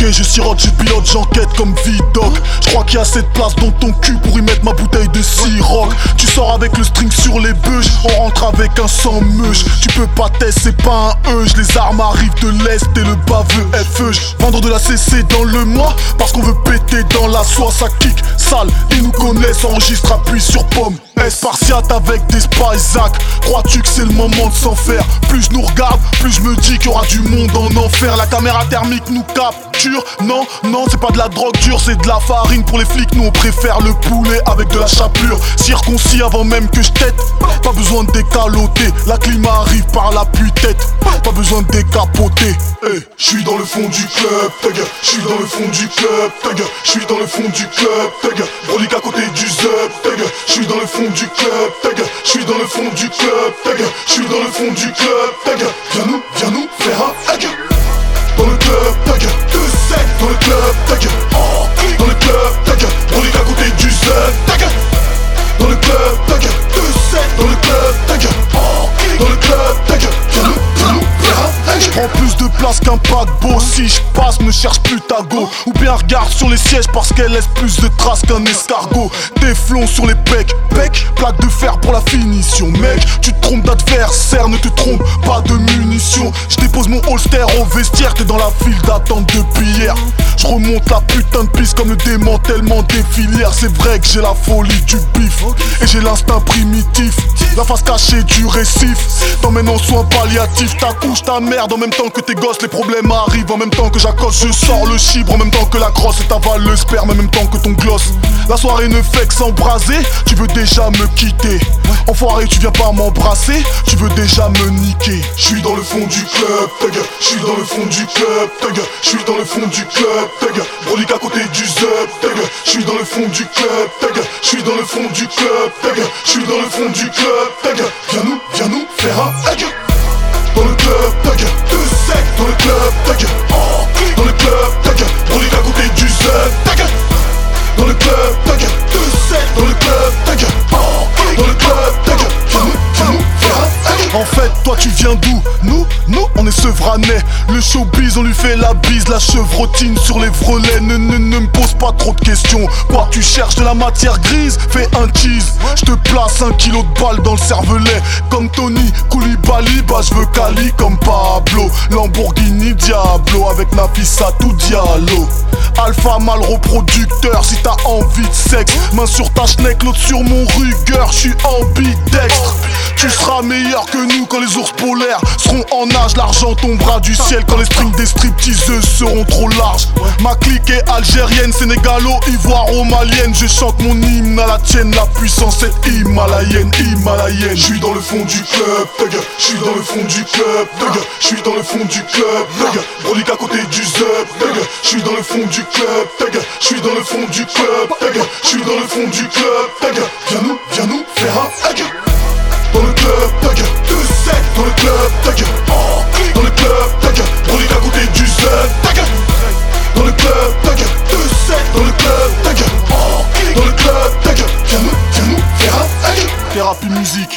Ok, je sirote, je pilote, j'enquête comme Vidoc. Je crois qu'il y a assez de place dans ton cul pour y mettre ma bouteille de Ciroc. Tu sors avec le string sur les bûches, on rentre avec un sang meuche. Tu peux pas tester, c'est pas un euge. Les armes arrivent de l'Est et le baveux est feuge. Vendre de la CC dans le mois, parce qu'on veut péter dans la soie. Ça kick, sale, ils nous connaissent, enregistre, appuie sur pomme. Spartiate avec des Isaac. Crois-tu que c'est le moment de s'en faire? Plus je nous regarde, plus je me dis qu'il y aura du monde en enfer. La caméra thermique nous capture. Non, non, c'est pas de la drogue dure, c'est de la farine pour les flics. Nous on préfère le poulet avec de la chapelure. Circoncis avant même que je tête. Pas besoin de décaloter, la clim arrive par la tête. Pas besoin de décapoter. Hey, je suis dans le fond du club, tag. Je suis dans le fond du club, tag. Je suis dans le fond du club, tag. Brolique à côté du zub, tag. Je suis dans le fond du club, tag. Je suis dans le fond du club, tag. Je suis dans le fond du club, tag. Viens nous faire un hag. Dans le club, tag. 2-7. Dans le club, tag. Dans le club, tag. Brolique à côté du zub, tag. Dans le club, tag. 2-7. Dans le club, tag. Dans le club, tag. Viens nous faire un hag. J'prends plus de place qu'un paquebot. Si je passe, ne cherche plus ta go. Ou bien regarde sur les sièges parce qu'elle laisse plus de traces qu'un escargot. Téflon sur les pecs, plaque de fer pour la finition. Mec, tu te trompes d'adversaire, ne te trompe pas de munitions. Je dépose mon holster au vestiaire, t'es dans la file d'attente depuis hier. Je remonte la putain de piste comme le démantèlement des filières. C'est vrai que j'ai la folie du bif et j'ai l'instinct primitif, la face cachée du récif. T'emmènes en soins palliatifs, t'accouches ta merde en même temps que tes gosses. Les problèmes arrivent en même temps que j'accoste. Je sors le chibre en même temps que la crosse et t'avales le sperme en même temps que ton gloss. La soirée ne fait que s'embraser, tu veux déjà me quitter. Enfoiré, tu viens pas m'embrasser, tu veux déjà me niquer. Je suis dans le fond du club, tag. Je suis dans le fond du club, tag. Je suis dans le fond du club, tag. Brolique à côté du zub, tag. Je suis dans le fond du club, tag. Je suis dans le fond du club, tag. Je suis dans le fond du club, tag. Viens nous faire un hag. Dans le club, tag. 2-7. Dans le club, tag. Dans le club, tag. Brolique à côté du zub, tag. Dans le club, tag. 2-7. Dans le club, tag. Dans le club, tag. Viens nous faire un hag. En fait, toi tu viens d'où? Nous, on est sevranais. Le showbiz, on lui fait la bise. La chevrotine sur les vrelets. Ne me pose pas trop de questions. Quoi, tu cherches de la matière grise? Fais un tease. Je te place 1 kilo de balle dans le cervelet. Comme Tony Koulibaly, bah je veux Cali comme Pablo. Lamborghini Diablo avec Nafissa tout Diallo. Alpha mâle reproducteur si t'as envie de sexe. Main sur ta schneck, l'autre sur mon rugueur. J'suis ambidextre. Tu seras meilleur que nous quand les ours polaires seront en nage. L'argent tombera du ciel quand les strings des stripteaseuses seront trop larges. Ma clique est algérienne, sénégalo-ivoiro-malienne. Je chante mon hymne à la tienne, la puissance est himalayenne. Je suis dans le fond du club, tag. Je suis dans le fond du club, tag. Je suis dans le fond du club, tag. Brolique à côté du zub, tag. Je suis dans le fond du club, tag. Je suis dans le fond du club, tag. Je suis dans le fond du club, tag. Viens nous faire un hag. Dans le club, tag. 2-7. Dans le club, tag. Dans le club, tag. Brolique à côté du zub, tag. Dans le club, tag. 2-7. Dans le club, tag. Dans le club, tag. Viens nous faire un hag. Thérapie musique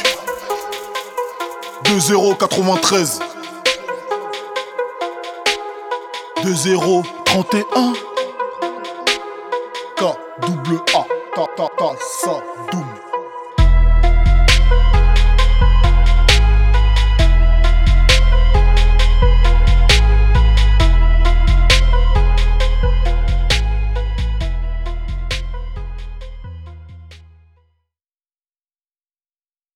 2093 2031 K-double-A, ta, ça, double.